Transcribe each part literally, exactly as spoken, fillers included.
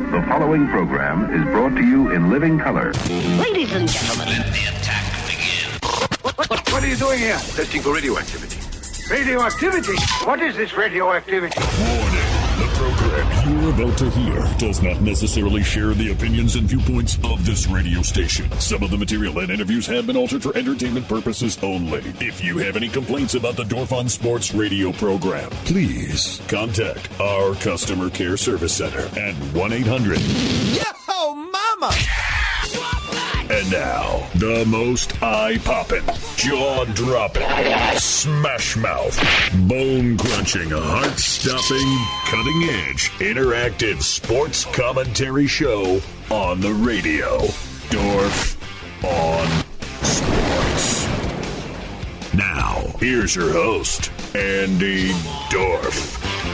The following program is brought to you in living color. Ladies and gentlemen, let the attack begin. What, what, what are you doing here? Testing for radioactivity. Radioactivity? What is this radioactivity? Warning. The program you're about to hear does not necessarily share the opinions and viewpoints of this radio station. Some of the material and interviews have been altered for entertainment purposes only. If you have any complaints about the Dorf on Sports radio program, please contact our customer care service center at one eight hundred Yo, mama! And now, the most eye-popping, jaw-dropping, smash-mouth, bone-crunching, heart-stopping, cutting-edge, interactive sports commentary show on the radio. Dorf on Sports. Now, here's your host, Andy Dorf.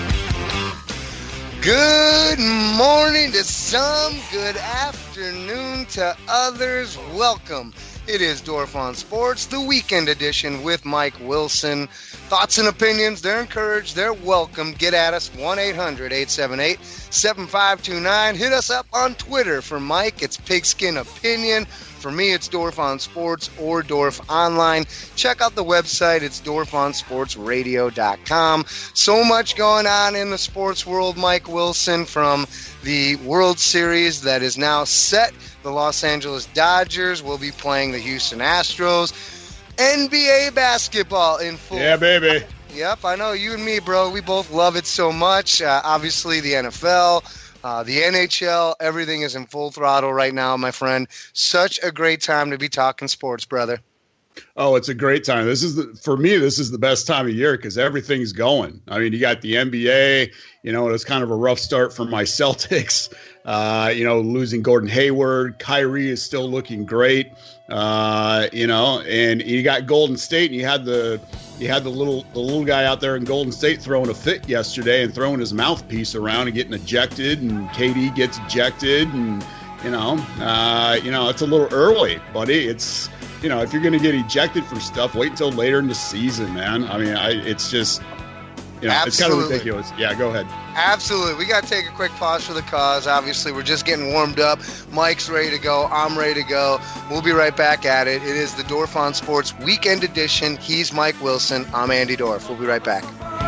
Good morning to some, good afternoon to others. Welcome. It is Dorf on Sports, the weekend edition with Mike Wilson. Thoughts and opinions, they're encouraged, they're welcome. Get at us, one eight hundred eight seven eight seven five two nine. Hit us up on Twitter. For Mike, it's Pigskin Opinion. For me, it's Dorf on Sports or Dorf Online. Check out the website. It's dorf on sports radio dot com. So much going on in the sports world, Mike Wilson, from the World Series that is now set. The Los Angeles Dodgers will be playing the Houston Astros. N B A basketball in full. Yeah, baby. Yep, I know you and me, bro. We both love it so much. Uh, obviously, the N F L. Uh, the N H L, everything is in full throttle right now, my friend. Such a great time to be talking sports, brother. Oh, it's a great time. This is the, for me, this is the best time of year because everything's going. I mean, you got the N B A, you know, it was kind of a rough start for my Celtics, uh, you know, losing Gordon Hayward. Kyrie is still looking great, uh, you know, and you got Golden State, and you had the you had the little the little guy out there in Golden State throwing a fit yesterday and throwing his mouthpiece around and getting ejected, and K D gets ejected, and you know, uh, you know, it's a little early, buddy. It's you know, if you're going to get ejected for stuff, wait until later in the season, man. I mean, I, it's just, you know, Absolutely. It's kind of ridiculous. Yeah, go ahead. Absolutely. We got to take a quick pause for the cause. Obviously, we're just getting warmed up. Mike's ready to go. I'm ready to go. We'll be right back at it. It is the Dorf on Sports Weekend Edition. He's Mike Wilson. I'm Andy Dorf. We'll be right back.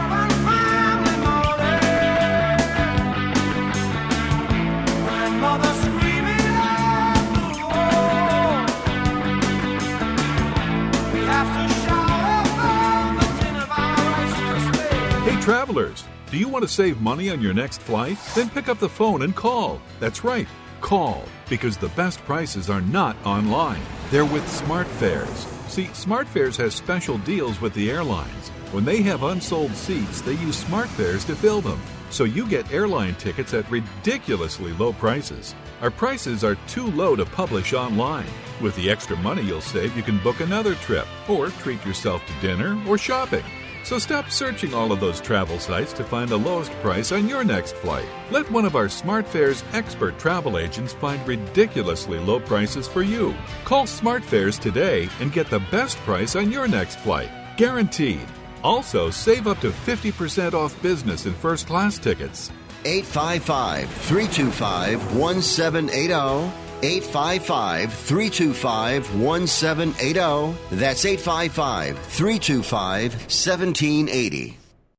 Travelers, do you want to save money on your next flight? Then pick up the phone and call. That's right, call, because the best prices are not online. They're with SmartFares. See, SmartFares has special deals with the airlines. When they have unsold seats, they use SmartFares to fill them. So you get airline tickets at ridiculously low prices. Our prices are too low to publish online. With the extra money you'll save, you can book another trip, or treat yourself to dinner or shopping. So stop searching all of those travel sites to find the lowest price on your next flight. Let one of our SmartFares expert travel agents find ridiculously low prices for you. Call SmartFares today and get the best price on your next flight. Guaranteed. Also, save up to fifty percent off business and first class tickets. eight five five, three two five, one seven eight zero. eight five five, three two five, one seven eight zero. That's eight five five, three two five, one seven eight zero.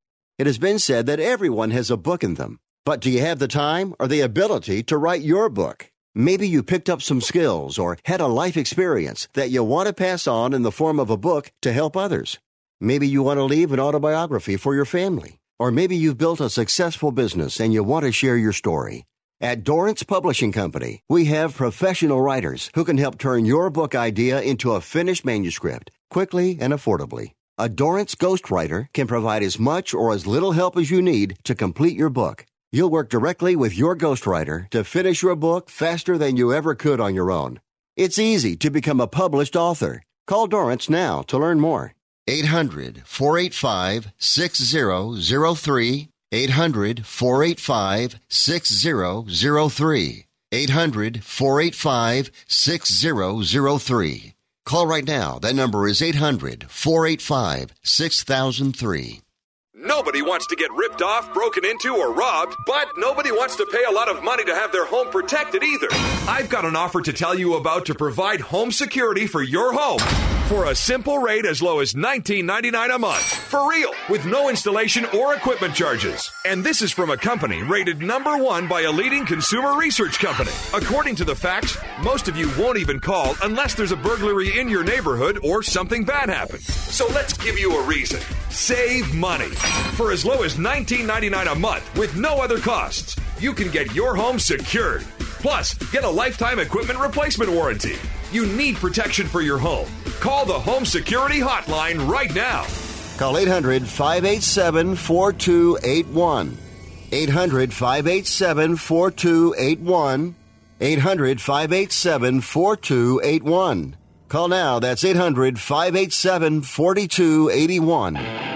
It has been said that everyone has a book in them. But do you have the time or the ability to write your book? Maybe you picked up some skills or had a life experience that you want to pass on in the form of a book to help others. Maybe you want to leave an autobiography for your family. Or maybe you've built a successful business and you want to share your story. At Dorrance Publishing Company, we have professional writers who can help turn your book idea into a finished manuscript quickly and affordably. A Dorrance ghostwriter can provide as much or as little help as you need to complete your book. You'll work directly with your ghostwriter to finish your book faster than you ever could on your own. It's easy to become a published author. Call Dorrance now to learn more. eight hundred, four eight five, six zero zero three. eight hundred, four eight five, six zero zero three. eight hundred, four eight five, six zero zero three. Call right now. That number is eight hundred, four eight five, six thousand three. Nobody wants to get ripped off, broken into, or robbed, but nobody wants to pay a lot of money to have their home protected either. I've got an offer to tell you about to provide home security for your home for a simple rate as low as nineteen ninety-nine dollars a month. For real, with no installation or equipment charges. And this is from a company rated number one by a leading consumer research company. According to the facts, most of you won't even call unless there's a burglary in your neighborhood or something bad happens. So let's give you a reason. Save money. For as low as nineteen ninety-nine dollars a month with no other costs, you can get your home secured. Plus, get a lifetime equipment replacement warranty. You need protection for your home. Call the Home Security Hotline right now. Call eight hundred, five eight seven, four two eight one. eight hundred, five eight seven, four two eight one. eight hundred, five eight seven, four two eight one. Call now. That's eight hundred, five eight seven, four two eight one.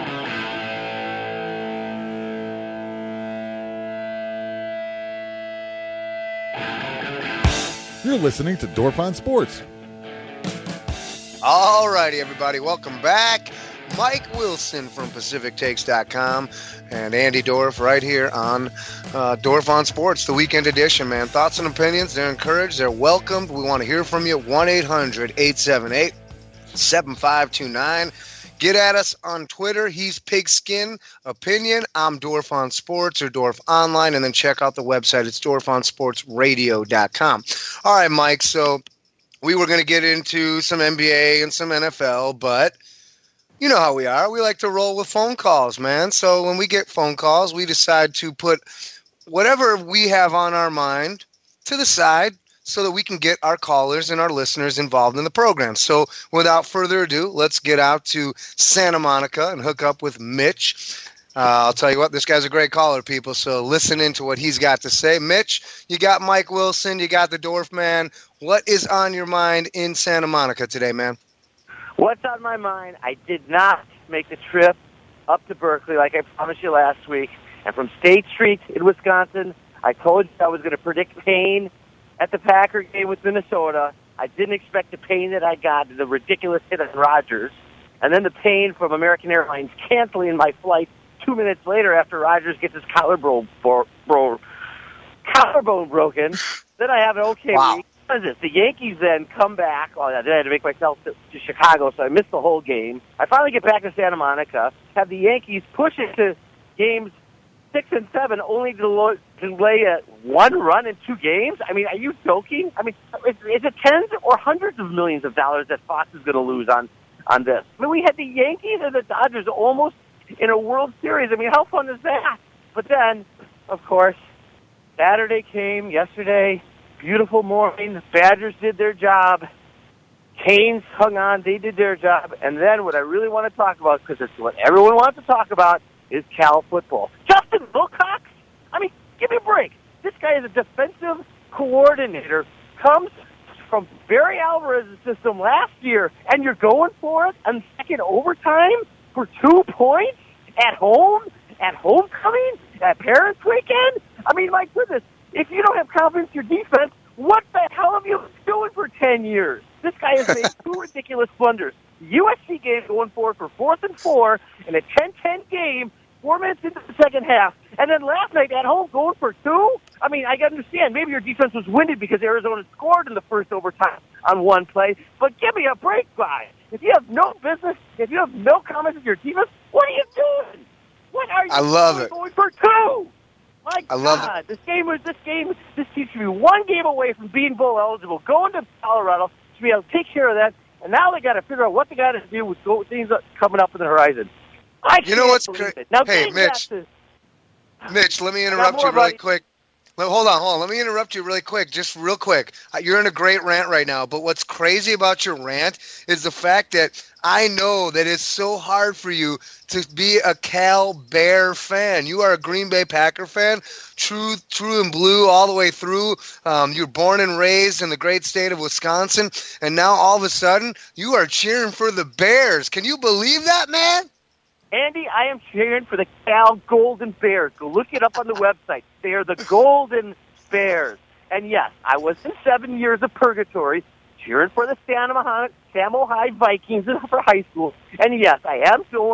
You're listening to Dorf on Sports. All righty, everybody. Welcome back. Mike Wilson from Pacific Takes dot com and Andy Dorf right here on uh, Dorf on Sports, the weekend edition, man. Thoughts and opinions, they're encouraged. They're welcomed. We want to hear from you. one eight hundred, eight seven eight, seven five two nine. Get at us on Twitter. He's Pigskin Opinion. I'm Dorf on Sports or Dorf Online. And then check out the website. It's dorf on sports radio dot com. All right, Mike. So we were going to get into some N B A and some N F L, but you know how we are. We like to roll with phone calls, man. So when we get phone calls, we decide to put whatever we have on our mind to the side so that we can get our callers and our listeners involved in the program. So without further ado, let's get out to Santa Monica and hook up with Mitch. Uh, I'll tell you what, this guy's a great caller, people, so listen into what he's got to say. Mitch, you got Mike Wilson, you got the Dorf man. What is on your mind in Santa Monica today, man? What's on my mind? I did not make the trip up to Berkeley like I promised you last week. And from State Street in Wisconsin, I told you I was going to predict pain at the Packer game with Minnesota. I didn't expect the pain that I got, the ridiculous hit on Rodgers. And then the pain from American Airlines canceling my flight two minutes later after Rodgers gets his collarbone, bro, bro, collarbone broken. Then I have an okay wow. week. What is this? The Yankees then come back. Oh, then I had to make myself to, to Chicago, so I missed the whole game. I finally get back to Santa Monica, have the Yankees push it to games six and seven, only to, lo- to lay a one run in two games? I mean, are you joking? I mean, is, is it tens or hundreds of millions of dollars that Fox is going to lose on, on this? I mean, we had the Yankees and the Dodgers almost in a World Series. I mean, how fun is that? But then, of course, Saturday came yesterday. Beautiful morning. The Badgers did their job. Canes hung on. They did their job. And then what I really want to talk about, because it's what everyone wants to talk about, is Cal football. Justin Wilcox? I mean, give me a break. This guy is a defensive coordinator, comes from Barry Alvarez's system last year, and you're going for it on second overtime for two points at home, at homecoming, at Parents' Weekend? I mean, my goodness, if you don't have confidence in your defense, what the hell have you been doing for ten years? This guy has made two ridiculous blunders. U S C game going forward for fourth and four in a ten ten game, four minutes into the second half. And then last night at home going for two? I mean, I can understand. Maybe your defense was winded because Arizona scored in the first overtime on one play. But give me a break, guy. If you have no business, if you have no comments with your defense, what are you doing? What are you I love doing it. going for two? My I love God, it. this game was this game. This team should be one game away from being bowl eligible. Going to Colorado should be able to take care of that. And now they got to figure out what they got to do with things coming up in the horizon. I you know what's crazy? Now, hey, Mitch. To, Mitch, let me interrupt you really buddy. quick. Hold on, hold on. Let me interrupt you really quick, just real quick. You're in a great rant right now, but what's crazy about your rant is the fact that I know that it's so hard for you to be a Cal Bear fan. You are a Green Bay Packer fan, true, true and blue all the way through. Um, you're born and raised in the great state of Wisconsin, and now all of a sudden you are cheering for the Bears. Can you believe that, man? Andy, I am cheering for the Cal Golden Bears. Go look it up on the website. They are the Golden Bears. And yes, I was in seven years of purgatory cheering for the Sam High Vikings for high school. And yes, I am going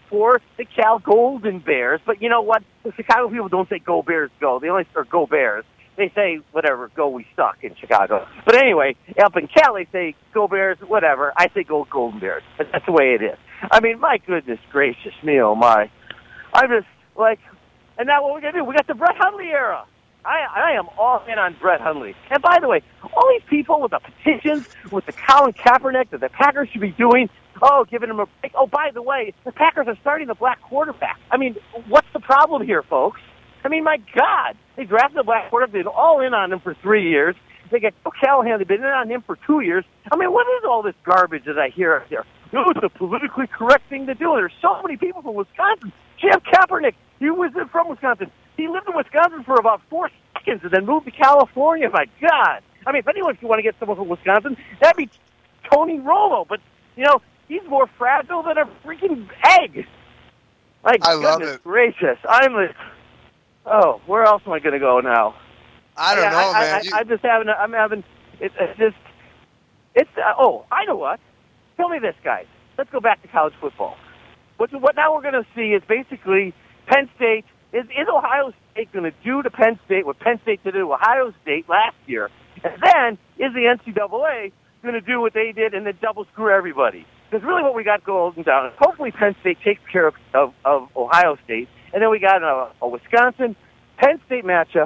four, the Cal Golden Bears. But you know what? The Chicago people don't say "Go Bears, go." They only say "Go Bears." They say whatever, "Go we suck" in Chicago. But anyway, up in Cal, they say "Go Bears," whatever. I say "Go Golden Bears." But that's the way it is. I mean, my goodness gracious me, oh my! I'm just like, and now what we gonna do? We got the Brett Hundley era. I, I am all in on Brett Hundley. And by the way, all these people with the petitions, with the Colin Kaepernick that the Packers should be doing, oh, giving him a break. Oh, by the way, the Packers are starting the black quarterback. I mean, what's the problem here, folks? I mean, my God, they drafted a black quarterback. They've been all in on him for three years. They got Bill Callahan. They've been in on him for two years. I mean, what is all this garbage that I hear out there? No, it's a politically correct thing to do. There's so many people from Wisconsin. Jim Kaepernick, he was from Wisconsin. He lived in Wisconsin for about four seconds and then moved to California. My God. I mean, if anyone want to get someone from Wisconsin, that'd be Tony Romo. But, you know, he's more fragile than a freaking egg. My I goodness love it. gracious. I'm like, oh, where else am I going to go now? I don't I, know, I, man. I, You- I'm just having, a, I'm having, it, it's just, it's, uh, oh, I know what. Tell me this, guys. Let's go back to college football. What, what now we're going to see is basically Penn State. Is, is Ohio State going to do to Penn State what Penn State did to Ohio State last year? And then is the N C double A going to do what they did and then double screw everybody? Because really what we got going down is hopefully Penn State takes care of, of, of Ohio State. And then we got a, a Wisconsin-Penn State matchup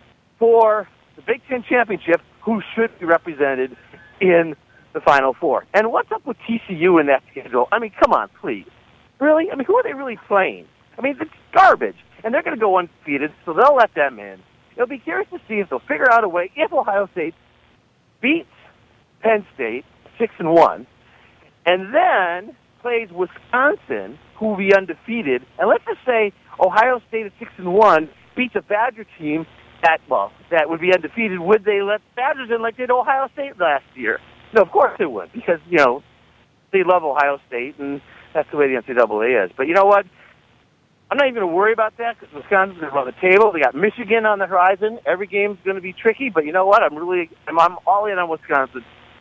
for the Big Ten Championship, who should be represented in the Final Four. And what's up with T C U in that schedule? I mean, come on, please. Really? I mean, who are they really playing? I mean, it's garbage. And they're going to go undefeated, so they'll let them in. It'll be curious to see if they'll figure out a way, if Ohio State beats Penn State six and one, and then plays Wisconsin, who will be undefeated. And let's just say Ohio State at six and one beats a Badger team that, well, that would be undefeated. Would they let Badgers in like they did Ohio State last year? No, of course they would, because, you know, they love Ohio State, and that's the way the N C double A is. But you know what? I'm not even going to worry about that because Wisconsin's going to run the table. They got Michigan on the horizon. Every game's going to be tricky, but you know what? I'm really, I'm, I'm all in on Wisconsin.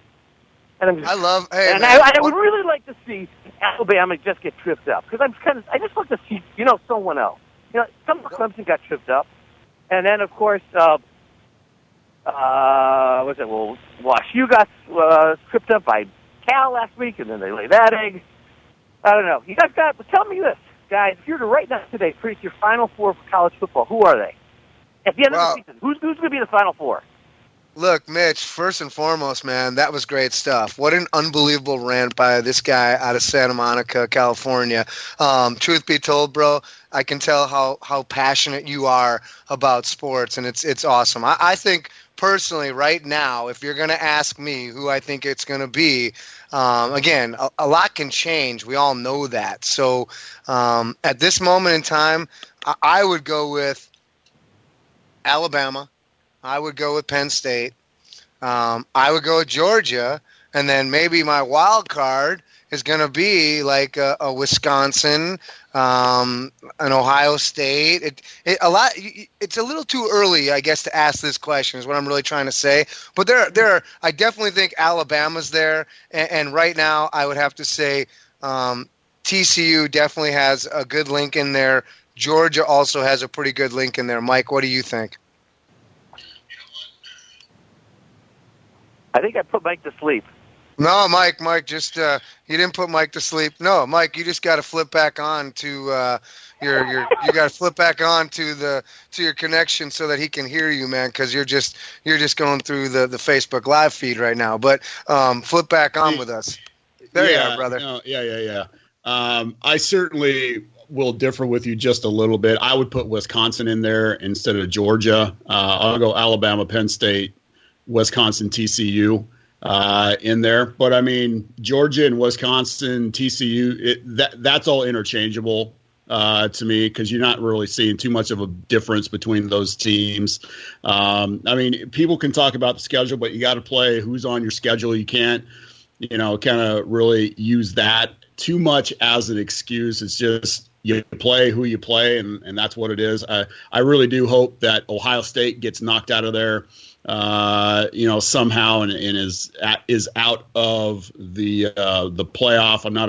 And I'm just, I love. Hey, and man, I, I would what- really like to see Alabama just get tripped up because I'm kind of, I just want to see, you know, someone else. You know, some of Clemson got tripped up, and then of course, uh, uh, what's it? Well, Wash U got uh, tripped up by Cal last week, and then they laid that egg. I don't know. You guys got, but tell me this. Guys, if you were to right now today predict your Final Four for college football, who are they? At the end Well, of the season, who's, who's going to be the Final Four? Look, Mitch, first and foremost, man, that was great stuff. What an unbelievable rant by this guy out of Santa Monica, California. Um, truth be told, bro, I can tell how, how passionate you are about sports, and it's it's awesome. I, I think, personally, right now, if you're going to ask me who I think it's going to be, um, again, a, a lot can change. We all know that. So um, at this moment in time, I, I would go with Alabama. I would go with Penn State. Um, I would go with Georgia, and then maybe my wild card is going to be like a, a Wisconsin, um, an Ohio State. It, it, a lot. It's a little too early, I guess, to ask this question. Is what I'm really trying to say. But there, there. I definitely think Alabama's there, and, and right now I would have to say um, T C U definitely has a good link in there. Georgia also has a pretty good link in there. Mike, what do you think? I think I put Mike to sleep. No, Mike, Mike, just uh, you didn't put Mike to sleep. No, Mike, you just got to flip back on to uh, your your. You got to flip back on to the to your connection so that he can hear you, man. Because you're just you're just going through the, the Facebook live feed right now. But um, flip back on with us. There yeah, you are, brother. No, yeah, yeah, yeah. Um, I certainly will differ with you just a little bit. I would put Wisconsin in there instead of Georgia. Uh, I'll go Alabama, Penn State, Wisconsin, T C U uh, in there. But I mean, Georgia and Wisconsin, T C U, it, that that's all interchangeable uh, to me because you're not really seeing too much of a difference between those teams. Um, I mean, people can talk about the schedule, but you got to play who's on your schedule. You can't, you know, kind of really use that too much as an excuse. It's just you play who you play, and, and that's what it is. I, I really do hope that Ohio State gets knocked out of there, uh, you know, somehow and, and is at, is out of the uh, the playoff. I'm not a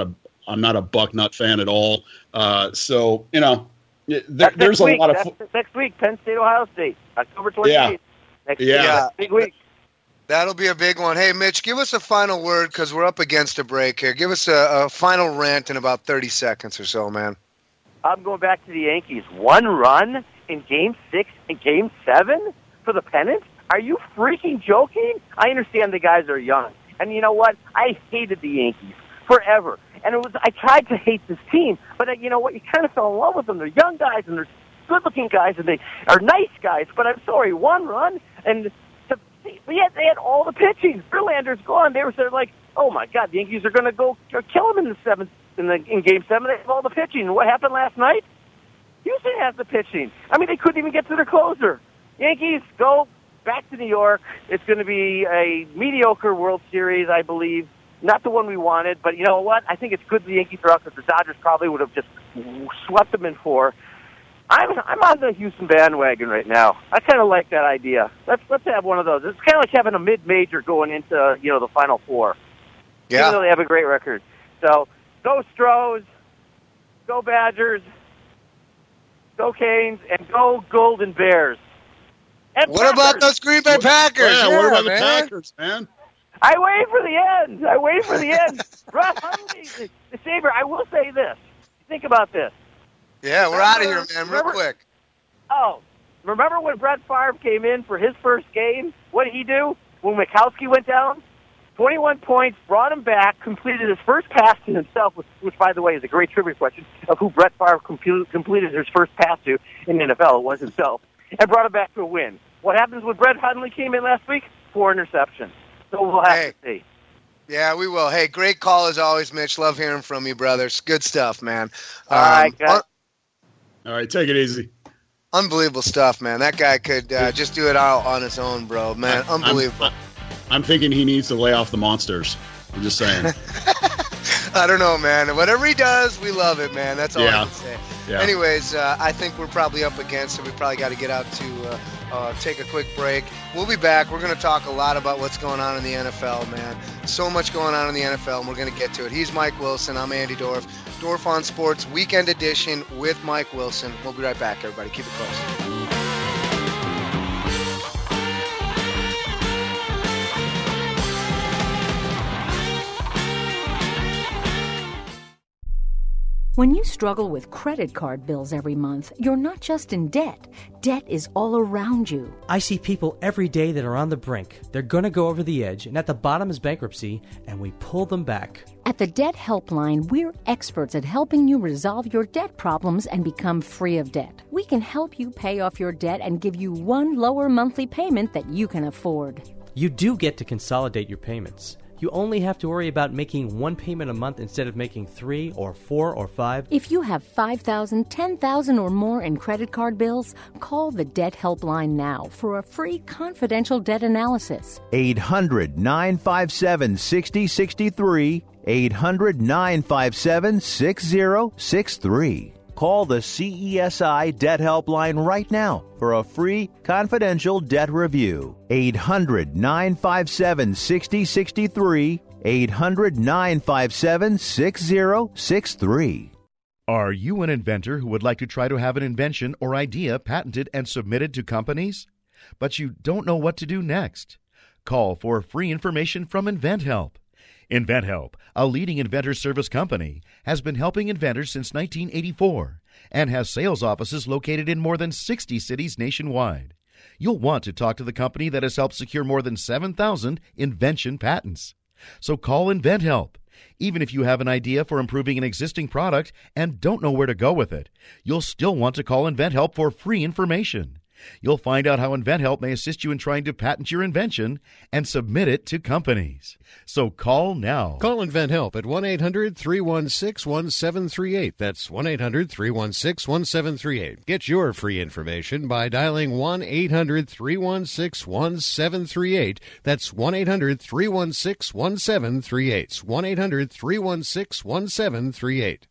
I'm not a Bucknut fan at all. Uh, so you know, th- there's a week. lot of That's fo- next week. Penn State, Ohio State, October twenty-eighth. Yeah. Next Yeah. week. Yeah. Big week. That'll be a big one. Hey, Mitch, give us a final word because we're up against a break here. Give us a, a final rant in about thirty seconds or so, man. I'm going back to the Yankees. One run in Game Six and Game Seven for the pennant? Are you freaking joking? I understand the guys are young, and you know what? I hated the Yankees forever, and it was I tried to hate this team, but uh, you know what? You kind of fell in love with them. They're young guys and they're good-looking guys, and they are nice guys. But I'm sorry, one run and. But yet they had all the pitching. Verlander's gone. They were sort of like, oh my God, the Yankees are going to go kill him in the seventh, in the in Game Seven. They have all the pitching. What happened last night? Houston has the pitching. I mean, they couldn't even get to their closer. Yankees go back to New York. It's going to be a mediocre World Series, I believe. Not the one we wanted, but you know what? I think it's good the Yankees are out because the Dodgers probably would have just swept them in four. I'm I'm on the Houston bandwagon right now. I kind of like that idea. Let's let's have one of those. It's kind of like having a mid-major going into you know the Final Four. Yeah. Even though they have a great record. So go Stros, go Badgers, go Canes, and go Golden Bears. And What Packers. about those Green Bay Packers? Yeah, Yeah, what about man. the Packers, man? I wait for the end. I wait for the end. Russ Hundley, the, the savior. I will say this. Think about this. Yeah, we're out of here, man, real remember- quick. Oh, remember when Brett Favre came in for his first game? What did he do when Mikowski went down? twenty-one points, brought him back, completed his first pass to himself, which, which by the way, is a great trivia question of who Brett Favre compu- completed his first pass to in the N F L. It was himself, and brought him back to a win. What happens when Brett Hundley came in last week? Four interceptions. So we'll have Hey. to see. Yeah, we will. Hey, great call as always, Mitch. Love hearing from you, brothers. Good stuff, man. All right, guys. un- All right, take it easy. unbelievable stuff, man. That guy could uh, just do it all on his own, bro. Man, I'm- unbelievable. I'm thinking he needs to lay off the monsters. I'm just saying. I don't know, man. Whatever he does, we love it, man. That's all I Yeah. can say. Yeah. Anyways, uh, I think we're probably up against it. We probably got to get out to uh, uh, take a quick break. We'll be back. We're going to talk a lot about what's going on in the N F L, man. So much going on in the N F L, and we're going to get to it. He's Mike Wilson. I'm Andy Dorf. Dorf on Sports Weekend Edition with Mike Wilson. We'll be right back, everybody. Keep it close. When you struggle with credit card bills every month, you're not just in debt. Debt is all around you. I see people every day that are on the brink. They're going to go over the edge, and at the bottom is bankruptcy, and we pull them back. At the Debt Helpline, we're experts at helping you resolve your debt problems and become free of debt. We can help you pay off your debt and give you one lower monthly payment that you can afford. You do get to consolidate your payments. You only have to worry about making one payment a month instead of making three or four or five. If you have five thousand dollars, ten thousand dollars or more in credit card bills, call the Debt Helpline now for a free confidential debt analysis. eight hundred nine five seven six zero six three. eight hundred nine five seven six zero six three. Call the C E S I Debt Helpline right now for a free confidential debt review. eight hundred nine five seven six zero six three. eight hundred nine five seven six zero six three. Are you an inventor who would like to try to have an invention or idea patented and submitted to companies? But you don't know what to do next? Call for free information from InventHelp. InventHelp, a leading inventor service company, has been helping inventors since nineteen eighty-four and has sales offices located in more than sixty cities nationwide. You'll want to talk to the company that has helped secure more than seven thousand invention patents. So call InventHelp. Even if you have an idea for improving an existing product and don't know where to go with it, you'll still want to call InventHelp for free information. You'll find out how InventHelp may assist you in trying to patent your invention and submit it to companies. So call now. Call InventHelp at one eight hundred three one six one seven three eight. That's one eight hundred three one six one seven three eight. Get your free information by dialing one eight hundred three one six one seven three eight. That's one eight hundred three one six one seven three eight. one eight hundred three one six one seven three eight.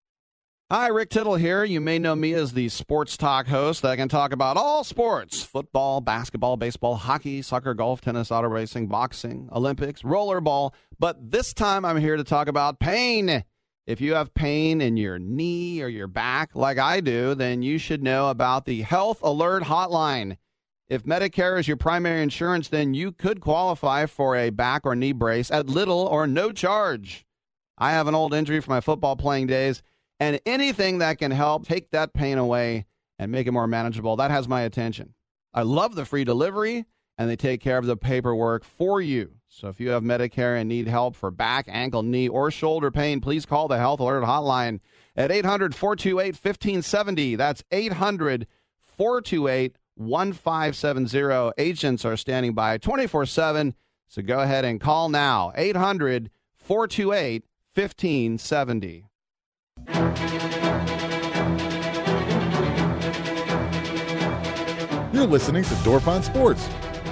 Hi, Rick Tittle here. You may know me as the sports talk host that can talk about all sports: football, basketball, baseball, hockey, soccer, golf, tennis, auto racing, boxing, Olympics, rollerball. But this time I'm here to talk about pain. If you have pain in your knee or your back like I do, then you should know about the Health Alert Hotline. If Medicare is your primary insurance, then you could qualify for a back or knee brace at little or no charge. I have an old injury from my football playing days, and anything that can help take that pain away and make it more manageable, that has my attention. I love the free delivery, and they take care of the paperwork for you. So if you have Medicare and need help for back, ankle, knee, or shoulder pain, please call the Health Alert Hotline at eight hundred, four two eight, one five seven zero. That's eight hundred, four two eight, one five seven zero. Agents are standing by twenty-four seven, so go ahead and call now. eight hundred, four two eight, one five seven zero. You're listening to Dorf on Sports.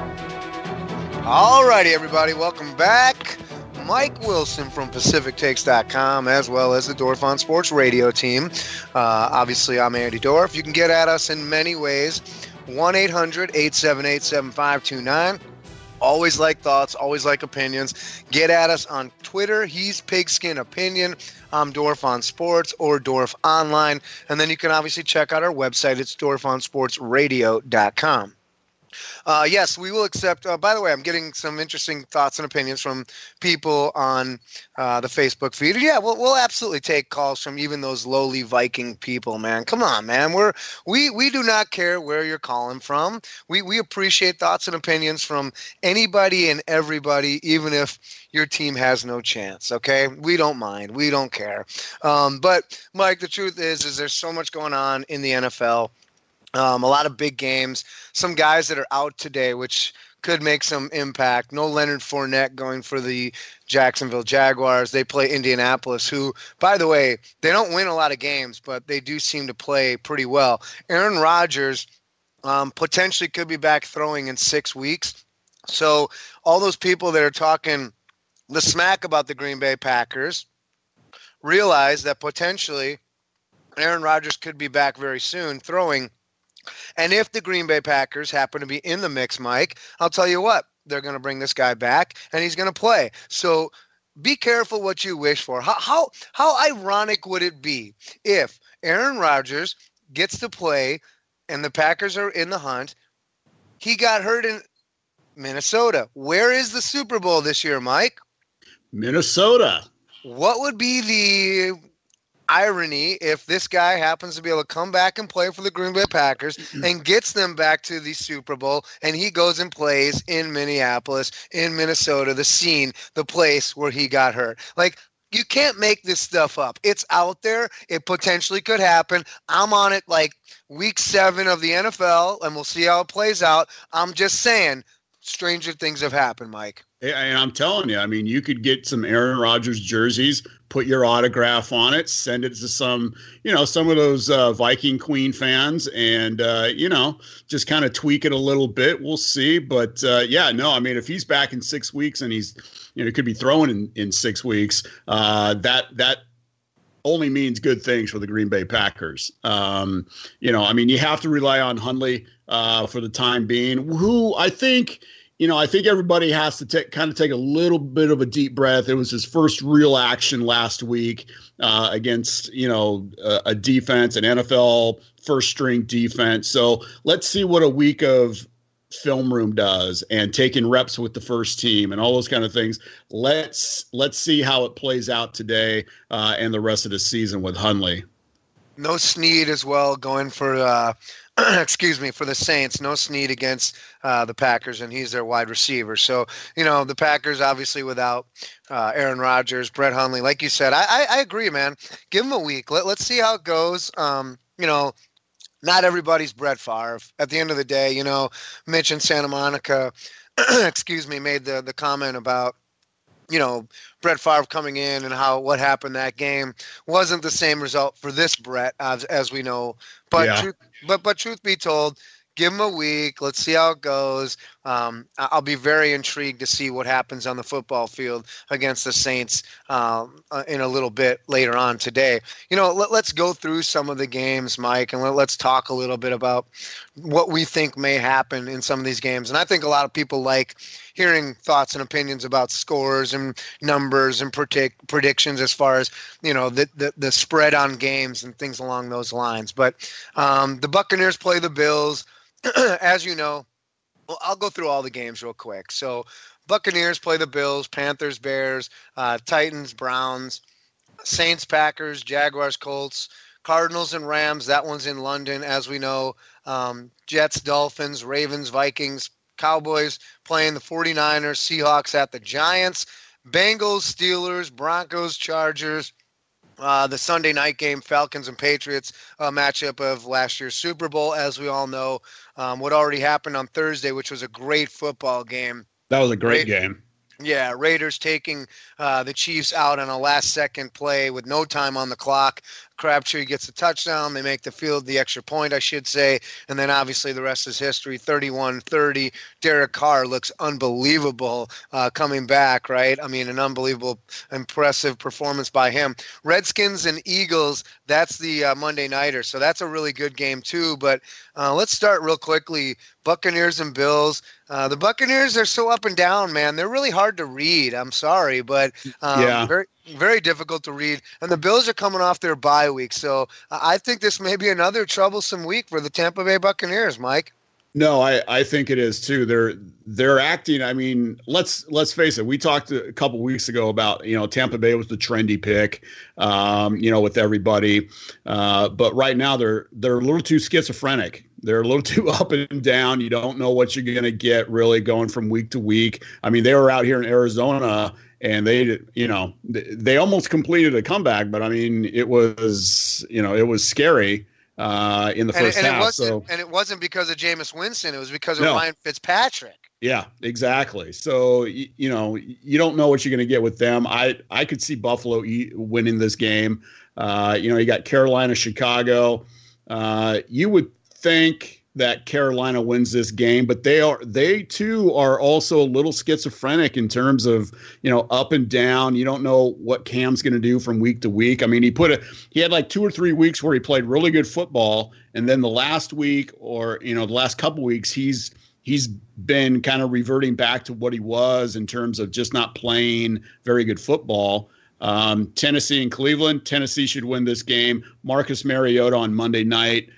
All righty, everybody. Welcome back. Mike Wilson from Pacific Takes dot com, as well as the Dorf on Sports radio team. Uh, obviously, I'm Andy Dorf. You can get at us in many ways. one eight hundred, eight seven eight, seven five two nine. Always like thoughts, always like opinions. Get at us on Twitter. He's Pigskin Opinion. I'm Dorf on Sports or Dorf Online. And then you can obviously check out our website. It's dorf on sports radio dot com. Uh, yes, we will accept. Uh, by the way, I'm getting some interesting thoughts and opinions from people on uh, the Facebook feed. Yeah, we'll, we'll absolutely take calls from even those lowly Viking people, man. Come on, man. We're we we do not care where you're calling from. We we appreciate thoughts and opinions from anybody and everybody, even if your team has no chance. Okay, we don't mind. We don't care. Um, but Mike, the truth is, is there's so much going on in the N F L. Um, a lot of big games, some guys that are out today, which could make some impact. No Leonard Fournette going for the Jacksonville Jaguars. They play Indianapolis, who, by the way, they don't win a lot of games, but they do seem to play pretty well. Aaron Rodgers um, potentially could be back throwing in six weeks. So all those people that are talking the smack about the Green Bay Packers realize that potentially Aaron Rodgers could be back very soon throwing. And if the Green Bay Packers happen to be in the mix, Mike, I'll tell you what, they're going to bring this guy back and he's going to play. So be careful what you wish for. How, how how ironic would it be if Aaron Rodgers gets to play and the Packers are in the hunt? He got hurt in Minnesota. Where is the Super Bowl this year, Mike? Minnesota. What would be the irony if this guy happens to be able to come back and play for the Green Bay Packers and gets them back to the Super Bowl, and he goes and plays in Minneapolis, in Minnesota, the scene, the place where he got hurt? Like, you can't make this stuff up. It's out there. It potentially could happen. I'm on it like week seven of the N F L, and we'll see how it plays out. I'm just saying, stranger things have happened, Mike. And I'm telling you, I mean, you could get some Aaron Rodgers jerseys, put your autograph on it, send it to some, you know, some of those uh, Viking Queen fans, and, uh, you know, just kind of tweak it a little bit. We'll see. But, uh, yeah, no, I mean, if he's back in six weeks and he's, you know, could be throwing in, in six weeks, uh, that that only means good things for the Green Bay Packers. Um, you know, I mean, you have to rely on Hundley uh, for the time being, who I think – You know, I think everybody has to take kind of take a little bit of a deep breath. It was his first real action last week uh, against, you know, a, a defense, an N F L first string defense. So let's see what a week of film room does and taking reps with the first team and all those kind of things. Let's let's see how it plays out today uh, and the rest of the season with Hundley. No Snead as well going for uh excuse me, for the Saints. No Snead against uh, the Packers, and he's their wide receiver. So, you know, the Packers obviously without uh, Aaron Rodgers, Brett Hundley, like you said, I, I, I agree, man. Give him a week. Let, let's see how it goes. Um, you know, not everybody's Brett Favre. At the end of the day, you know, Mitch in Santa Monica, excuse me, made the, the comment about, you know, Brett Favre coming in and how what happened that game wasn't the same result for this Brett as, as we know. But, yeah. truth, but but truth be told, give him a week. Let's see how it goes. um, I'll be very intrigued to see what happens on the football field against the Saints um, uh, in a little bit later on today. You know, let, let's go through some of the games, Mike, and let, let's talk a little bit about what we think may happen in some of these games. And I think a lot of people like hearing thoughts and opinions about scores and numbers and predict, predictions as far as, you know, the, the, the spread on games and things along those lines. But um, the Buccaneers play the Bills. As you know, well, I'll go through all the games real quick. So Buccaneers play the Bills, Panthers, Bears, uh, Titans, Browns, Saints, Packers, Jaguars, Colts, Cardinals and Rams. That one's in London, as we know. Um, Jets, Dolphins, Ravens, Vikings, Cowboys playing the 49ers, Seahawks at the Giants, Bengals, Steelers, Broncos, Chargers. Uh, the Sunday night game, Falcons and Patriots, uh, matchup of last year's Super Bowl, as we all know. Um, what already happened on Thursday, which was a great football game. That was a great Ra- game. Yeah, Raiders taking uh, the Chiefs out on a last-second play with no time on the clock. Crabtree gets a touchdown. They make the field the extra point, I should say. And then obviously the rest is history, thirty-one thirty. Derek Carr looks unbelievable uh, coming back, right? I mean, an unbelievable, impressive performance by him. Redskins and Eagles, that's the uh, Monday nighter. So that's a really good game too. But uh, let's start real quickly. Buccaneers and Bills. Uh, the Buccaneers are so up and down, man. They're really hard to read. I'm sorry, but um, Yeah. very, very difficult to read. And the Bills are coming off their bye week. So I think this may be another troublesome week for the Tampa Bay Buccaneers, Mike. No, I, I think it is too. They're they're acting. I mean, let's let's face it. We talked a couple weeks ago about, you know, Tampa Bay was the trendy pick, um, you know, with everybody. Uh, but right now they're they're a little too schizophrenic. They're a little too up and down. You don't know what you're going to get really going from week to week. I mean, they were out here in Arizona and they, you know, they almost completed a comeback. But I mean, it was, you know, it was scary. Uh, in the And, first and, it half. wasn't, So and it wasn't because of Jameis Winston. It was because of No. Ryan Fitzpatrick. yeah, exactly. So you, you know, you don't know what you're going to get with them. I I could see Buffalo e- winning this game. Uh, you know, you got Carolina, Chicago. Uh, you would think that Carolina wins this game, but they are they too are also a little schizophrenic in terms of, you know, up and down. You don't know what Cam's going to do from week to week. I mean, he put a he had like two or three weeks where he played really good football, and then the last week or you know the last couple weeks he's he's been kind of reverting back to what he was in terms of just not playing very good football. Um, Tennessee and Cleveland. Tennessee should win this game. Marcus Mariota on Monday night.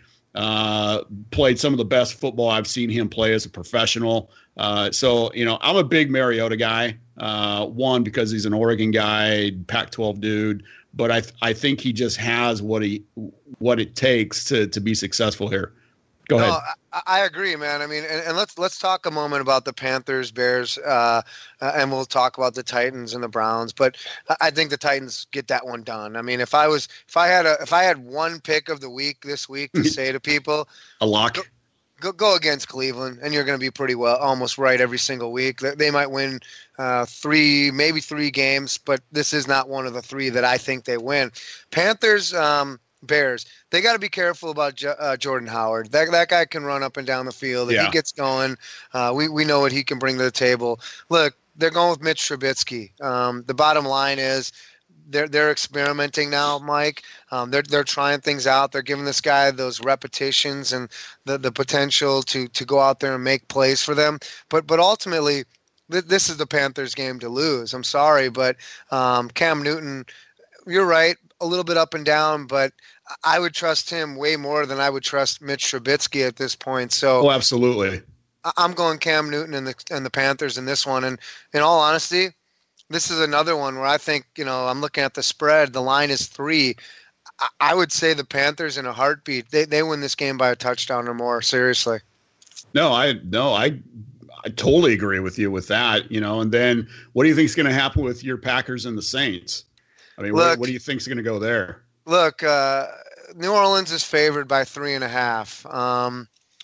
Uh, played some of the best football I've seen him play as a professional. Uh, so, you know, I'm a big Mariota guy. Uh, one, because he's an Oregon guy, Pac twelve dude, but I th- I think he just has what he what it takes to to be successful here. Go No, ahead. I, I agree, man. I mean, and, and let's let's talk a moment about the Panthers, Bears, uh, uh, and we'll talk about the Titans and the Browns. But I- I think the Titans get that one done. I mean, if I was if I had a if I had one pick of the week this week to say to people, A lock. Go, go, go against Cleveland, and you're going to be pretty well, almost right every single week. They, they might win uh, three, maybe three games, but this is not one of the three that I think they win. Panthers. Um, Bears, they got to be careful about J- uh, Jordan Howard. That that guy can run up and down the field. If Yeah. he gets going, uh, we we know what he can bring to the table. Look, they're going with Mitch Trubisky. Um, the bottom line is they're they're experimenting now, Mike. Um, they're they're trying things out. They're giving this guy those repetitions and the the potential to to go out there and make plays for them. But but ultimately, th- this is the Panthers' game to lose. I'm sorry, but um, Cam Newton, you're right. A little bit up and down, but I would trust him way more than I would trust Mitch Trubisky at this point. So Oh, absolutely. I- I'm going Cam Newton and the and the Panthers in this one. And in all honesty, this is another one where I think, you know, I'm looking at the spread. The line is three. I, I would say the Panthers in a heartbeat. They they win this game by a touchdown or more. Seriously. No, I no, I I totally agree with you with that. You know, and then what do you think is going to happen with your Packers and the Saints? I mean, what, Look- what do you think is going to go there? Look, uh, New Orleans is favored by three and a half. Um,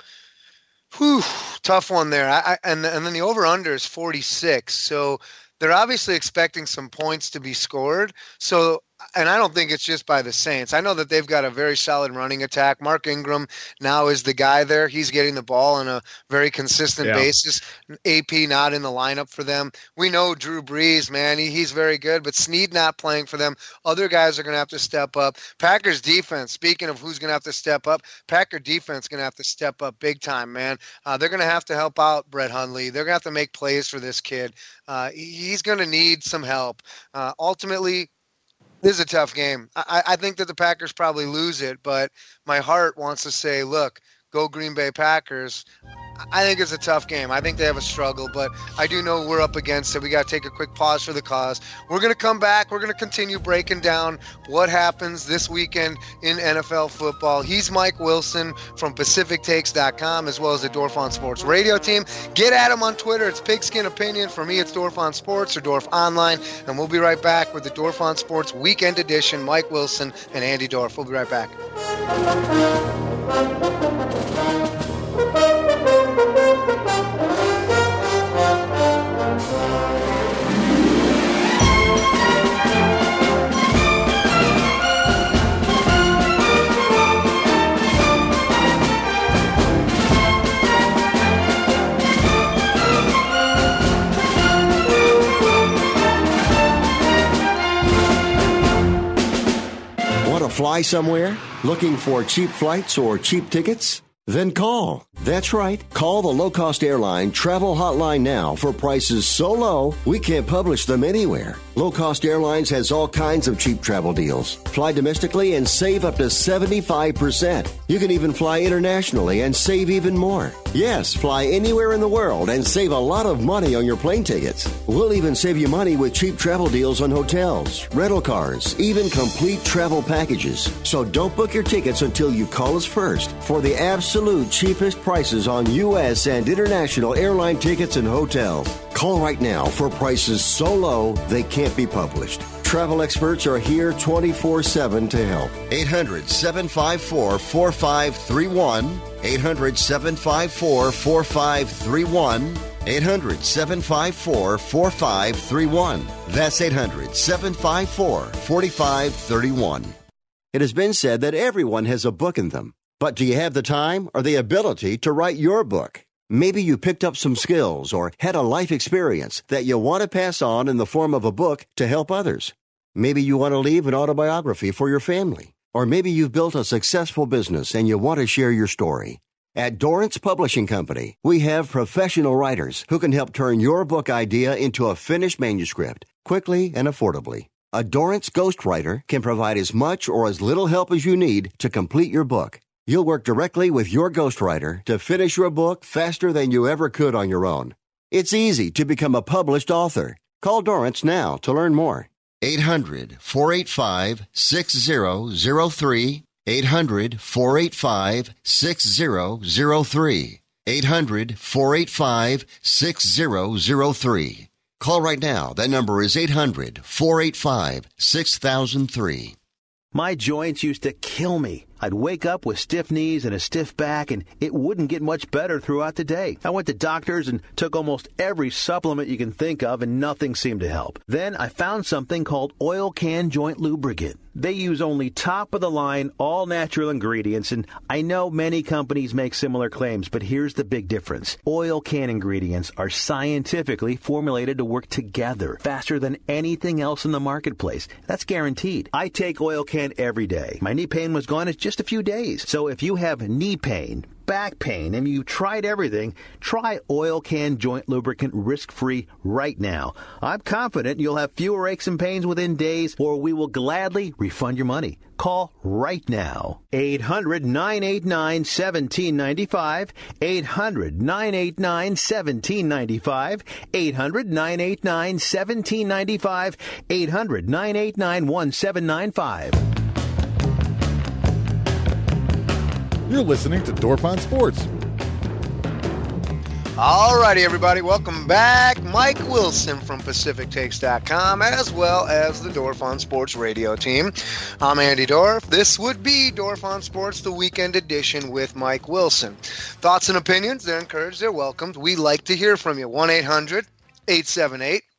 whew, tough one there. I, I, and and then the over under is forty-six. So they're obviously expecting some points to be scored. So and I don't think it's just by the Saints. I know that they've got a very solid running attack. Mark Ingram now is the guy there. He's getting the ball on a very consistent Yeah. basis. A P not in the lineup for them. We know Drew Brees, man. He, he's very good, but Snead not playing for them. Other guys are going to have to step up. Packers defense, speaking of who's going to have to step up, Packer defense going to have to step up big time, man. Uh, they're going to have to help out Brett Hundley. They're going to have to make plays for this kid. Uh, he's going to need some help. Uh, ultimately, this is a tough game. I, I think that the Packers probably lose it, but my heart wants to say, look, go Green Bay Packers. I think it's a tough game. I think they have a struggle, but I do know we're up against it. We got to take a quick pause for the cause. We're going to come back. We're going to continue breaking down what happens this weekend in N F L football. He's Mike Wilson from Pacific Takes dot com, as well as the Dorf on Sports radio team. Get at him on Twitter. It's Pigskin Opinion. For me, it's Dorf on Sports or Dorf Online, and we'll be right back with the Dorf on Sports Weekend Edition. Mike Wilson and Andy Dorf. We'll be right back. Want to fly somewhere? Looking for cheap flights or cheap tickets? Then call. That's right. Call the low-cost airline travel hotline now for prices so low we can't publish them anywhere. Low Cost Airlines has all kinds of cheap travel deals. Fly domestically and save up to seventy-five percent. You can even fly internationally and save even more. Yes, fly anywhere in the world and save a lot of money on your plane tickets. We'll even save you money with cheap travel deals on hotels, rental cars, even complete travel packages. So don't book your tickets until you call us first for the absolute cheapest prices on U S and international airline tickets and hotels. Call right now for prices so low they can't be published. Travel experts are here twenty-four seven to help. eight hundred, seven five four, four five three one. eight hundred, seven five four, four five three one. eight hundred, seven five four, four five three one. That's eight hundred, seven five four, four five three one. It has been said that everyone has a book in them. But do you have the time or the ability to write your book? Maybe you picked up some skills or had a life experience that you want to pass on in the form of a book to help others. Maybe you want to leave an autobiography for your family. Or maybe you've built a successful business and you want to share your story. At Dorrance Publishing Company, we have professional writers who can help turn your book idea into a finished manuscript quickly and affordably. A Dorrance ghostwriter can provide as much or as little help as you need to complete your book. You'll work directly with your ghostwriter to finish your book faster than you ever could on your own. It's easy to become a published author. Call Dorrance now to learn more. eight hundred, four eight five, six zero zero three. eight hundred, four eight five, six zero zero three. eight hundred, four eight five, six zero zero three. Call right now. That number is eight hundred, four eight five, six thousand three. My joints used to kill me. I'd wake up with stiff knees and a stiff back, and it wouldn't get much better throughout the day. I went to doctors and took almost every supplement you can think of, and nothing seemed to help. Then I found something called Oil Can Joint Lubricant. They use only top-of-the-line, all-natural ingredients, and I know many companies make similar claims, but here's the big difference. Oil Can ingredients are scientifically formulated to work together faster than anything else in the marketplace. That's guaranteed. I take Oil Can every day. My knee pain was gone in just a few days. So if you have knee pain, back pain, and you've tried everything, try Oil Can Joint Lubricant risk-free right now. I'm confident you'll have fewer aches and pains within days, or we will gladly refund your money. Call right now. eight hundred, nine eight nine, one seven nine five. eight hundred, nine eight nine, one seven nine five. eight hundred, nine eight nine, one seven nine five. eight hundred, nine eight nine, one seven nine five. You're listening to Dorf on Sports. All righty, everybody. Welcome back. Mike Wilson from Pacific Takes dot com, as well as the Dorf on Sports radio team. I'm Andy Dorf. This would be Dorf on Sports, the weekend edition with Mike Wilson. Thoughts and opinions, they're encouraged, they're welcomed. We like to hear from you. one eight hundred, eight seven eight,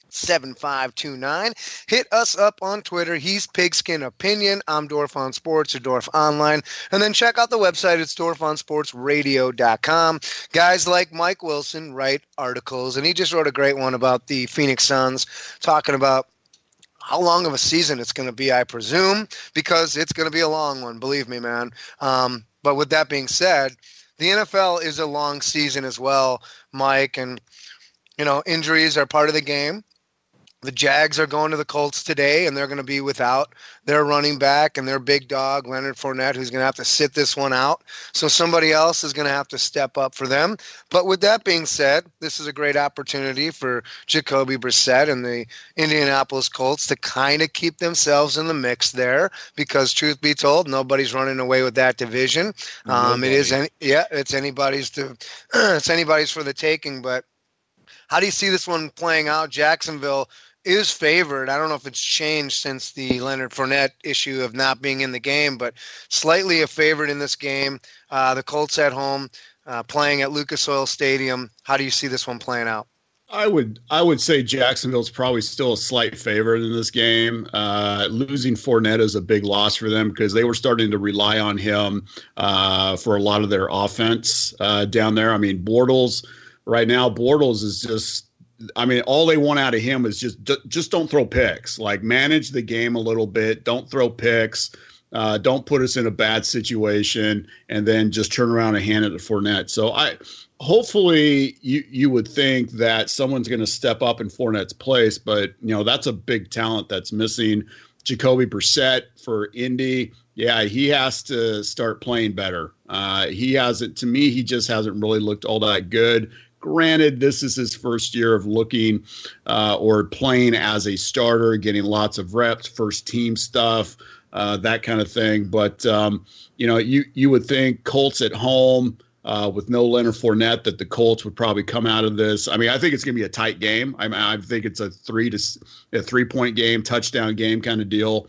seven five two nine. Hit us up on Twitter. He's Pigskin Opinion. I'm Dorf on Sports or Dorf Online. And then check out the website. It's dorf on sports radio dot com. Guys like Mike Wilson write articles, and he just wrote a great one about the Phoenix Suns, talking about how long of a season it's going to be, I presume, because it's going to be a long one, believe me, man. Um, but with that being said, the N F L is a long season as well, Mike, and, you know, injuries are part of the game. The Jags are going to the Colts today, and they're going to be without their running back and their big dog, Leonard Fournette, who's going to have to sit this one out. So somebody else is going to have to step up for them. But with that being said, this is a great opportunity for Jacoby Brissett and the Indianapolis Colts to kind of keep themselves in the mix there, because truth be told, nobody's running away with that division. Um, it is, any, yeah, it's anybody's to, it's anybody's for the taking. But how do you see this one playing out? Jacksonville is favored. I don't know if it's changed since the Leonard Fournette issue of not being in the game, but slightly a favorite in this game. Uh, the Colts at home, uh, playing at Lucas Oil Stadium. How do you see this one playing out? I would I would say Jacksonville's probably still a slight favorite in this game. Uh, losing Fournette is a big loss for them because they were starting to rely on him uh, for a lot of their offense uh, down there. I mean, Bortles right now, Bortles is just, I mean, all they want out of him is just just don't throw picks. Like, manage the game a little bit. Don't throw picks. Uh, don't put us in a bad situation, and then just turn around and hand it to Fournette. So I, hopefully, you you would think that someone's going to step up in Fournette's place, but you know that's a big talent that's missing. Jacoby Brissett for Indy, yeah, he has to start playing better. Uh, he hasn't. To me, he just hasn't really looked all that good. Granted, this is his first year of looking uh, or playing as a starter, getting lots of reps, first team stuff, uh, that kind of thing. But, um, you know, you, you would think Colts at home uh, with no Leonard Fournette that the Colts would probably come out of this. I mean, I think it's going to be a tight game. I mean, I think it's a three to a three point game, touchdown game kind of deal.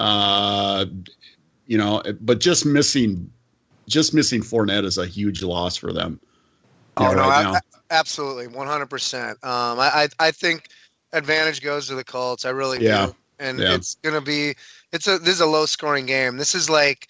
Uh, you know, but just missing just missing Fournette is a huge loss for them. Oh, no, right I, I, absolutely, one hundred percent. Um, I, I think advantage goes to the Colts. I really yeah. do. And yeah. it's going to be – it's a this is a low-scoring game. This is like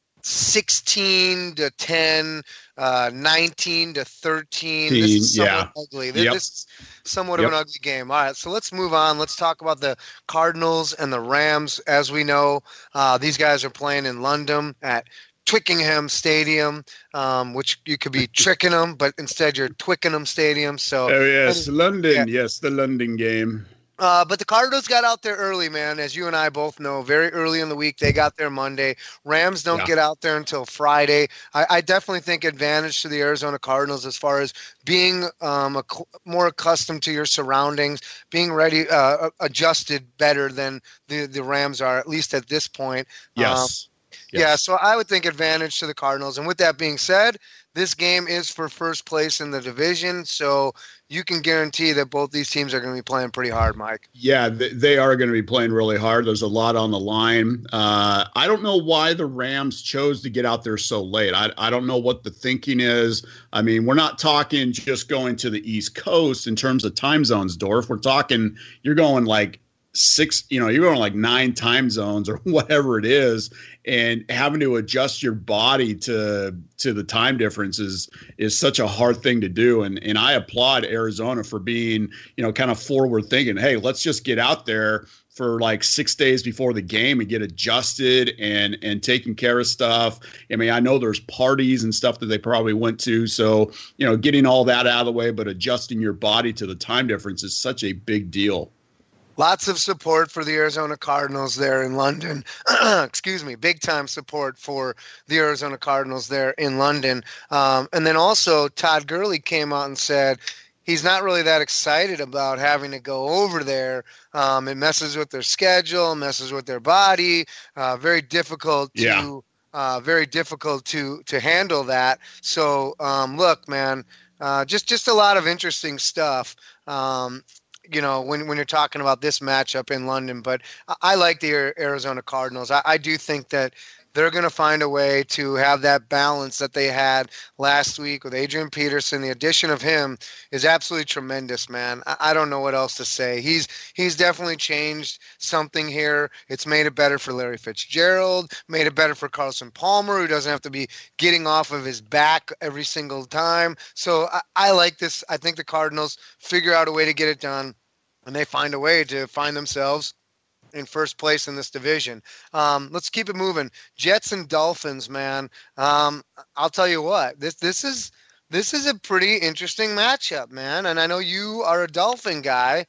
sixteen to ten, uh, nineteen to thirteen. This is somewhat yeah. ugly. This, Yep. this is somewhat Yep. of an ugly game. All right, so let's move on. Let's talk about the Cardinals and the Rams. As we know, uh, these guys are playing in London at Twickenham Stadium, um, which you could be tricking them, but instead you're Twickenham Stadium. So, Oh, yes, and- London. yeah. Yes, the London game. Uh, but the Cardinals got out there early, man. As you and I both know, very early in the week. They got there Monday. Rams don't Yeah. get out there until Friday. I, I definitely think advantage to the Arizona Cardinals as far as being um, a, more accustomed to your surroundings, being ready, uh, adjusted better than the, the Rams are, at least at this point. Yes. Um, Yeah, so I would think advantage to the Cardinals. And with that being said, this game is for first place in the division, so you can guarantee that both these teams are going to be playing pretty hard, Mike. Yeah, they, they are going to be playing really hard. There's a lot on the line. Uh, I don't know why the Rams chose to get out there so late. I, I don't know what the thinking is. I mean, we're not talking just going to the East Coast in terms of time zones, Dorf. We're talking you're going like six, you know, you're going like nine time zones or whatever it is, and having to adjust your body to to the time differences is such a hard thing to do. And and I applaud Arizona for being, you know, kind of forward thinking. Hey, let's just get out there for like six days before the game and get adjusted and and taking care of stuff. I mean, I know there's parties and stuff that they probably went to. So, you know, getting all that out of the way, but adjusting your body to the time difference is such a big deal. Lots of support for the Arizona Cardinals there in London. Excuse me, big time support for the Arizona Cardinals there in London. Um, and then also Todd Gurley came out and said he's not really that excited about having to go over there. Um, it messes with their schedule, messes with their body. Uh, very difficult to Yeah. uh, very difficult to to handle that. So um, look, man, uh, just just a lot of interesting stuff. Um, you know, when, when you're talking about this matchup in London, but I, I like the Arizona Cardinals. I, I do think that they're going to find a way to have that balance that they had last week with Adrian Peterson. The addition of him is absolutely tremendous, man. I, I don't know what else to say. He's he's definitely changed something here. It's made it better for Larry Fitzgerald, made it better for Carson Palmer, who doesn't have to be getting off of his back every single time. So I, I like this. I think the Cardinals figure out a way to get it done, and they find a way to find themselves in first place in this division. Um, let's keep it moving. Jets and Dolphins, man. Um, I'll tell you what, this this is this is a pretty interesting matchup, man. And I know you are a Dolphin guy.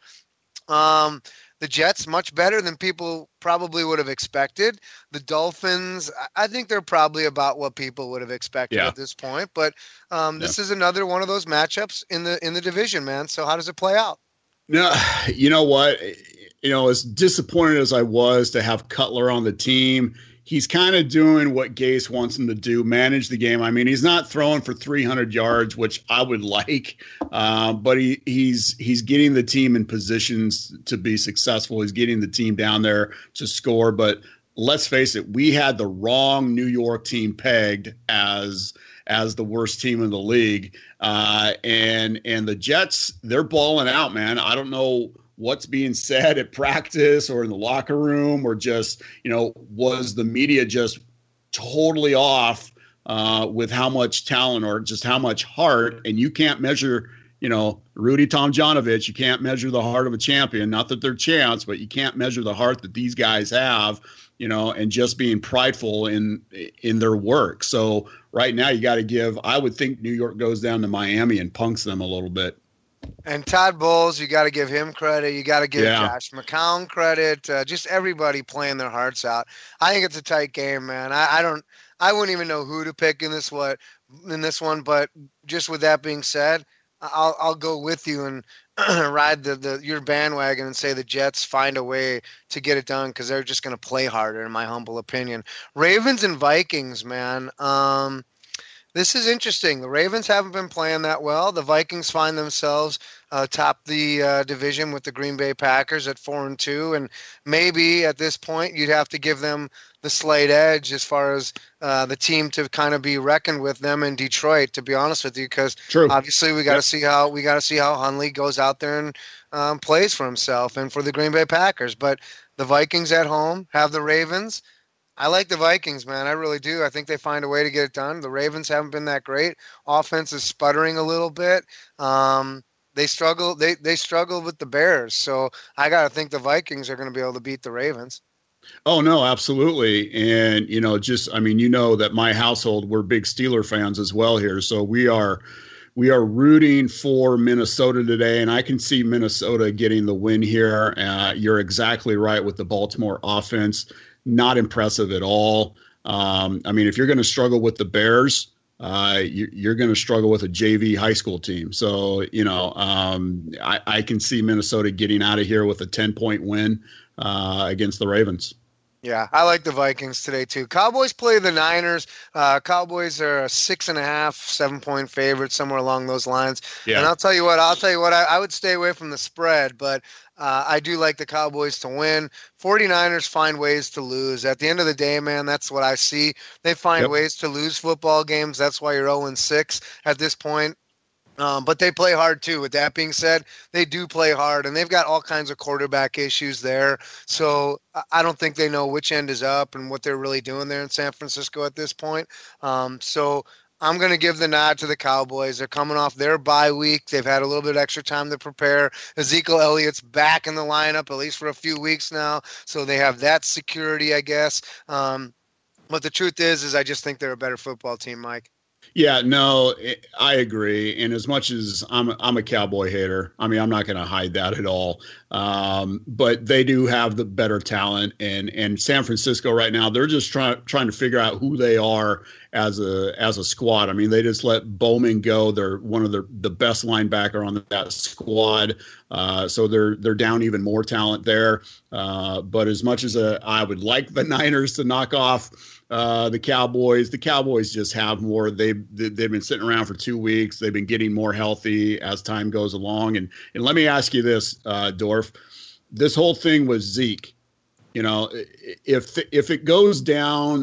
Um, the Jets much better than people probably would have expected. The Dolphins, I think they're probably about what people would have expected yeah. at this point. But um, this yeah. is another one of those matchups in the in the division, man. So how does it play out? No, you know what? You know, as disappointed as I was to have Cutler on the team, he's kind of doing what Gase wants him to do, manage the game. I mean, he's not throwing for three hundred yards, which I would like, uh, but he, he's he's getting the team in positions to be successful. He's getting the team down there to score. But let's face it, we had the wrong New York team pegged as as the worst team in the league. Uh, and and the Jets, they're balling out, man. I don't know what's being said at practice or in the locker room, or just, you know, was the media just totally off uh, with how much talent or just how much heart? And you can't measure, you know, Rudy Tomjanovich, you can't measure the heart of a champion. Not that they're champs, but you can't measure the heart that these guys have, you know, and just being prideful in in their work. So right now you got to give, I would think New York goes down to Miami and punks them a little bit. And Todd Bowles, you got to give him credit. You got to give yeah. Josh McCown credit. Uh, just everybody playing their hearts out. I think it's a tight game, man. I, I don't, I wouldn't even know who to pick in this what in this one. But just with that being said, I'll I'll go with you and ride the, the your bandwagon and say the Jets find a way to get it done, because they're just going to play harder, in my humble opinion. Ravens and Vikings, man. Um, This is interesting. The Ravens haven't been playing that well. The Vikings find themselves uh, top the uh, division with the Green Bay Packers at four and two, and maybe at this point you'd have to give them the slight edge as far as uh, the team to kind of be reckoned with them in Detroit. To be honest with you, because obviously we got to yep. see how we got to see how Hundley goes out there and um, plays for himself and for the Green Bay Packers. But the Vikings at home have the Ravens. I like the Vikings, man. I really do. I think they find a way to get it done. The Ravens haven't been that great. Offense is sputtering a little bit. Um, they struggle. They they struggle with the Bears. So I got to think the Vikings are going to be able to beat the Ravens. Oh, no, absolutely. And, you know, just, I mean, you know that my household, we're big Steeler fans as well here. So we are we are rooting for Minnesota today, and I can see Minnesota getting the win here. Uh, you're exactly right with the Baltimore offense. Not impressive at all. Um, I mean, if you're going to struggle with the Bears, uh, you, you're going to struggle with a J V high school team. So, you know, um, I, I can see Minnesota getting out of here with a ten-point win uh, against the Ravens. Yeah, I like the Vikings today, too. Cowboys play the Niners. Uh, Cowboys are a six and a half, seven point favorite, somewhere along those lines. Yeah. And I'll tell you what, I'll tell you what, I, I would stay away from the spread, but uh, I do like the Cowboys to win. 49ers find ways to lose. At the end of the day, man, that's what I see. They find yep. ways to lose football games. That's why you're oh and six at this point. Um, but they play hard, too. With that being said, they do play hard, and they've got all kinds of quarterback issues there. So I don't think they know which end is up and what they're really doing there in San Francisco at this point. Um, so I'm going to give the nod to the Cowboys. They're coming off their bye week. They've had a little bit extra time to prepare. Ezekiel Elliott's back in the lineup, at least for a few weeks now. So they have that security, I guess. Um, but the truth is, is I just think they're a better football team, Mike. Yeah, no, I agree. And as much as I'm, I'm a Cowboy hater, I mean, I'm not going to hide that at all. Um, but they do have the better talent, and and San Francisco right now, they're just trying trying to figure out who they are as a as a squad. I mean, they just let Bowman go. They're one of the the best linebacker on that squad. Uh, so they're they're down even more talent there. Uh, but as much as a, I would like the Niners to knock off Uh, the Cowboys, the Cowboys just have more. They've, they've been sitting around for two weeks. They've been getting more healthy as time goes along. And and let me ask you this, uh, Dorf, this whole thing with Zeke, you know, if if it goes down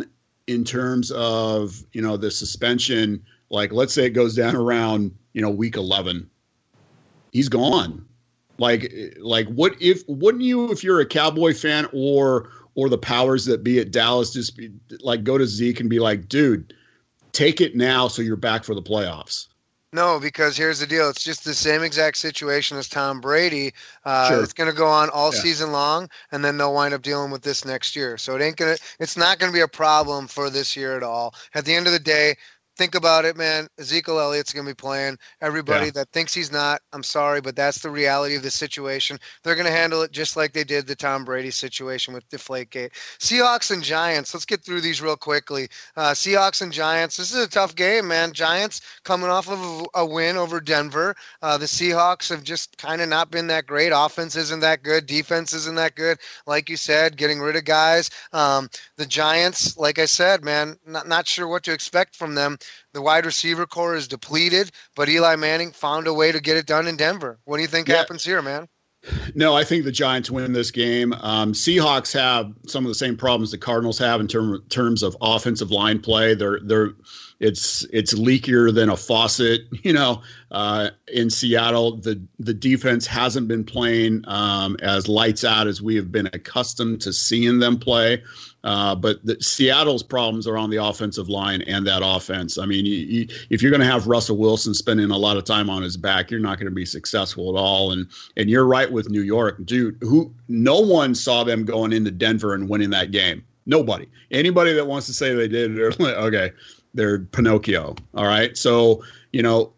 in terms of, you know, the suspension. Like, let's say it goes down around, you know, week eleven. He's gone. Like, like what if, wouldn't you, if you're a Cowboy fan or, or the powers that be at Dallas, just be, like go to Zeke and be like, dude, take it now so you're back for the playoffs? No, because here's the deal. It's just the same exact situation as Tom Brady. Uh, Sure. It's going to go on all Yeah. season long, and then they'll wind up dealing with this next year. So it ain't gonna. It's not going to be a problem for this year at all. At the end of the day, think about it, man. Ezekiel Elliott's going to be playing. Everybody Yeah. that thinks he's not, I'm sorry, but that's the reality of the situation. They're going to handle it just like they did the Tom Brady situation with Deflategate. Seahawks and Giants. Let's get through these real quickly. Uh, Seahawks and Giants. This is a tough game, man. Giants coming off of a, a win over Denver. Uh, the Seahawks have just kind of not been that great. Offense isn't that good. Defense isn't that good. Like you said, getting rid of guys. Um, the Giants, like I said, man, not, not sure what to expect from them. The wide receiver core is depleted, but Eli Manning found a way to get it done in Denver. What do you think Yeah. happens here, man? No, I think the Giants win this game. Um, Seahawks have some of the same problems the Cardinals have in term, terms of offensive line play. They're they're it's it's leakier than a faucet. You know, uh, in Seattle, the the defense hasn't been playing um, as lights out as we have been accustomed to seeing them play. Uh, but the, Seattle's problems are on the offensive line and that offense. I mean, you, you, if you're going to have Russell Wilson spending a lot of time on his back, you're not going to be successful at all. And and you're right with New York, dude. Who no one saw them going into Denver and winning that game. Nobody. Anybody that wants to say they did, they're like, okay, they're Pinocchio. All right. So you know,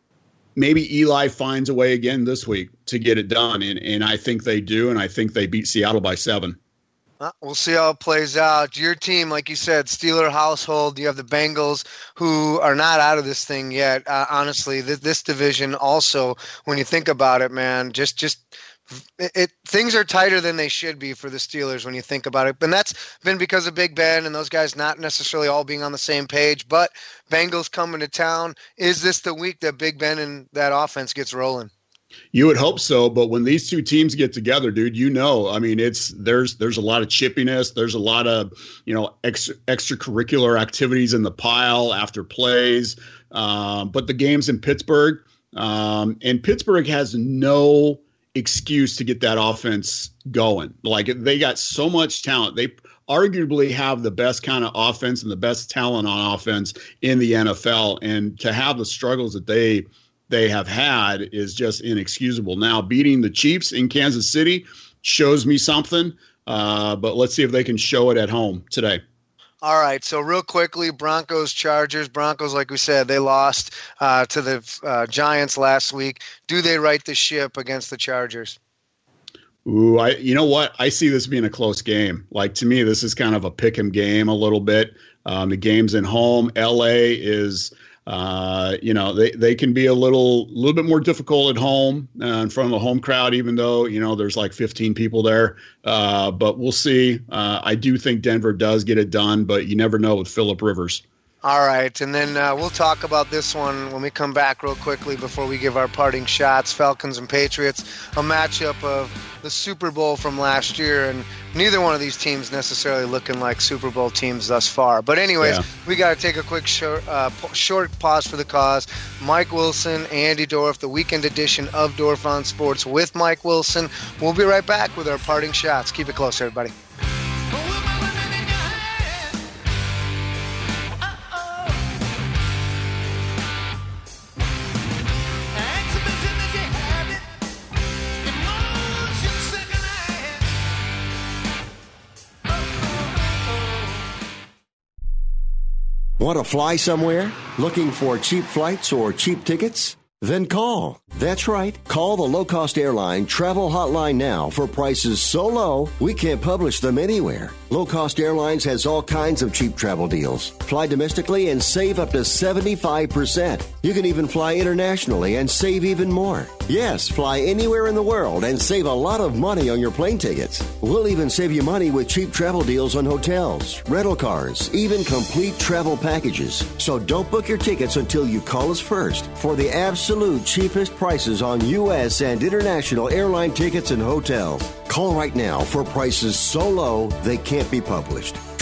maybe Eli finds a way again this week to get it done, and and I think they do, and I think they beat Seattle by seven. Uh, We'll see how it plays out. Your team, like you said, Steeler household. You have the Bengals, who are not out of this thing yet. Uh, honestly, th- this division also, when you think about it, man, just just it, it things are tighter than they should be for the Steelers when you think about it. And that's been because of Big Ben and those guys not necessarily all being on the same page. But Bengals coming to town. Is this the week that Big Ben and that offense gets rolling? You would hope so, but when these two teams get together, dude, you know, I mean, it's there's there's a lot of chippiness, there's a lot of, you know, extra, extracurricular activities in the pile after plays. Um, but the game's in Pittsburgh, um, and Pittsburgh has no excuse to get that offense going. Like, they got so much talent. They arguably have the best kind of offense and the best talent on offense in the N F L, and to have the struggles that they they have had is just inexcusable. Now, beating the Chiefs in Kansas City shows me something, uh, but let's see if they can show it at home today. All right, so real quickly, Broncos, Chargers. Broncos, like we said, they lost uh, to the uh, Giants last week. Do they right the ship against the Chargers? Ooh, I you know what? I see this being a close game. Like, to me, this is kind of a pick 'em game a little bit. Um, the game's in home. L A is – Uh, you know, they, they can be a little little bit more difficult at home uh, in front of a home crowd, even though, you know, there's like fifteen people there. Uh, but we'll see. Uh, I do think Denver does get it done, but you never know with Phillip Rivers. All right, and then uh, we'll talk about this one when we come back real quickly before we give our parting shots. Falcons and Patriots, a matchup of the Super Bowl from last year, and neither one of these teams necessarily looking like Super Bowl teams thus far. But anyways, Yeah. we got to take a quick short, uh, p- short pause for the cause. Mike Wilson, Andy Dorff, the weekend edition of Dorff on Sports with Mike Wilson. We'll be right back with our parting shots. Keep it close, everybody. Want to fly somewhere? Looking for cheap flights or cheap tickets? Then call. That's right. Call the low-cost airline travel hotline now for prices so low we can't publish them anywhere. Low-cost airlines has all kinds of cheap travel deals. Fly domestically and save up to seventy-five percent. You can even fly internationally and save even more. Yes, fly anywhere in the world and save a lot of money on your plane tickets. We'll even save you money with cheap travel deals on hotels, rental cars, even complete travel packages. So don't book your tickets until you call us first for the absolute cheapest prices on U S and international airline tickets and hotels. Call right now for prices so low they can't be published.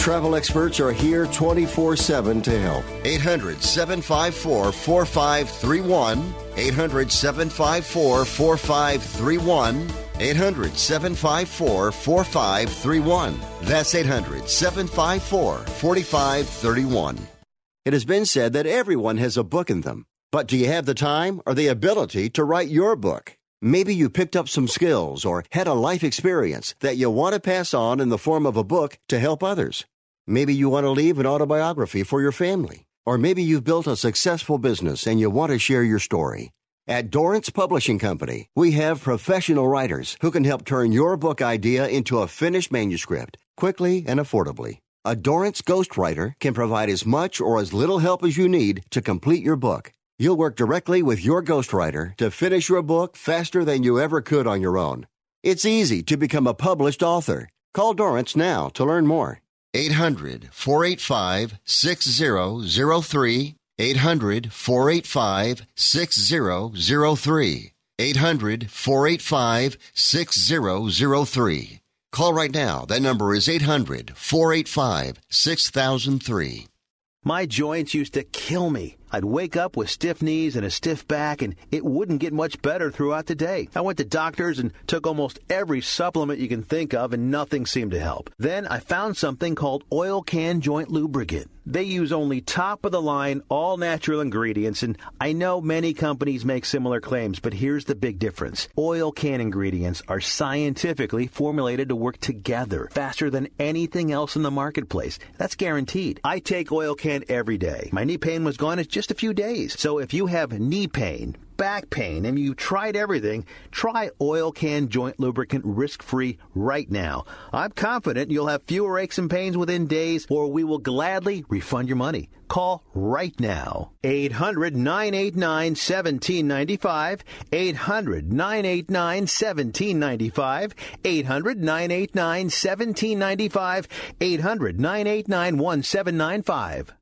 travel experts are here twenty-four seven to help. eight hundred, seven five four, four five three one. eight hundred, seven five four, four five three one. eight hundred, seven five four, four five three one. That's eight hundred, seven five four, four five three one. It has been said that everyone has a book in them. But do you have the time or the ability to write your book? Maybe you picked up some skills or had a life experience that you want to pass on in the form of a book to help others. Maybe you want to leave an autobiography for your family. Or maybe you've built a successful business and you want to share your story. At Dorrance Publishing Company, we have professional writers who can help turn your book idea into a finished manuscript quickly and affordably. A Dorrance ghostwriter can provide as much or as little help as you need to complete your book. You'll work directly with your ghostwriter to finish your book faster than you ever could on your own. It's easy to become a published author. Call Dorrance now to learn more. eight hundred, four eight five, six zero zero three. eight hundred, four eight five, six zero zero three. eight hundred, four eight five, six zero zero three. Call right now. That number is eight hundred, four eight five, six thousand three. My joints used to kill me. I'd wake up with stiff knees and a stiff back, and it wouldn't get much better throughout the day. I went to doctors and took almost every supplement you can think of, and nothing seemed to help. Then I found something called Oil Can Joint Lubricant. They use only top-of-the-line, all-natural ingredients, and I know many companies make similar claims, but here's the big difference. Oil Can ingredients are scientifically formulated to work together faster than anything else in the marketplace. That's guaranteed. I take Oil Can every day. My knee pain was gone in just a few days. So if you have knee pain, back pain, and you tried everything, try Oil Can Joint Lubricant risk-free right now. I'm confident you'll have fewer aches and pains within days, or we will gladly refund your money. Call right now. eight hundred, nine eight nine, one seven nine five. eight hundred, nine eight nine, one seven nine five. eight hundred, nine eight nine, one seven nine five. eight hundred, nine eight nine, one seven nine five.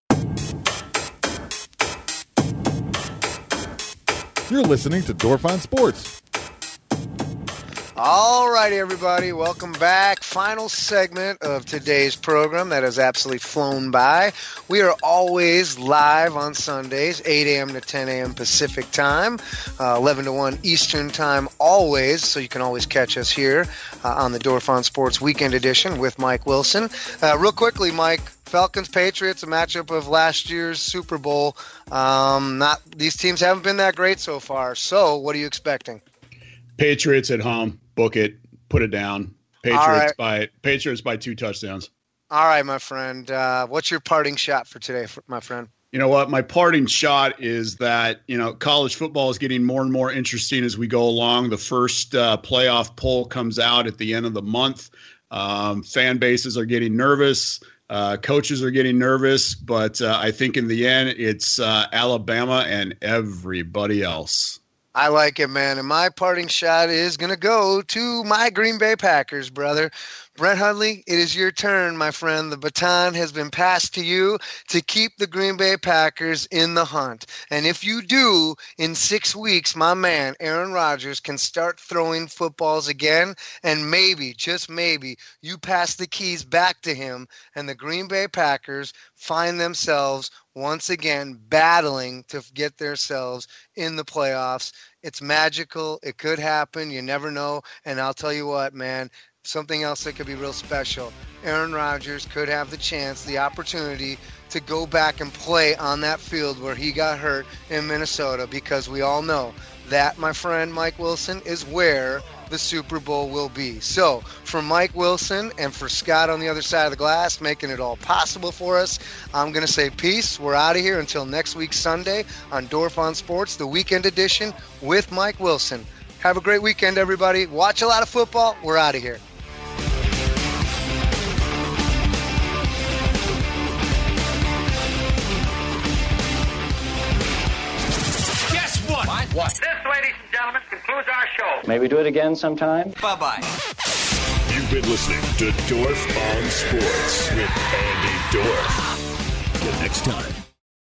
You're listening to Dorf on Sports. All righty, everybody. Welcome back. Final segment of today's program that has absolutely flown by. We are always live on Sundays, eight a.m. to ten a.m. Pacific time, uh, eleven to one Eastern time always, so you can always catch us here uh, on the Dorf on Sports Weekend Edition with Mike Wilson. Uh, real quickly, Mike, Falcons-Patriots, a matchup of last year's Super Bowl. Um, not These teams haven't been that great so far, so what are you expecting? Patriots at home. Book it. Put it down. Patriots right. by Patriots by two touchdowns. All right, my friend. Uh, what's your parting shot for today, my friend? You know what? My parting shot is that, you know, college football is getting more and more interesting as we go along. The first uh, playoff poll comes out at the end of the month. Um, fan bases are getting nervous. Uh, coaches are getting nervous. But uh, I think in the end, it's uh, Alabama and everybody else. I like it, man. And my parting shot is going to go to my Green Bay Packers, brother. Brett Hundley, it is your turn, my friend. The baton has been passed to you to keep the Green Bay Packers in the hunt. And if you do, in six weeks, my man, Aaron Rodgers, can start throwing footballs again. And maybe, just maybe, you pass the keys back to him and the Green Bay Packers find themselves once again battling to get themselves in the playoffs. It's magical. It could happen. You never know. And I'll tell you what, man, something else that could be real special. Aaron Rodgers could have the chance, the opportunity to go back and play on that field where he got hurt in Minnesota, because we all know that, my friend Mike Wilson, is where the Super Bowl will be. So for Mike Wilson and for Scott on the other side of the glass, making it all possible for us, I'm going to say peace. We're out of here until next week, Sunday, on Dorf on Sports, the weekend edition with Mike Wilson. Have a great weekend, everybody. Watch a lot of football. We're out of here. Guess what? What? What? This, ladies and gentlemen, concludes our show. Maybe do it again sometime. Bye-bye. You've been listening to Dorf on Sports with Andy Dorf. Till next time.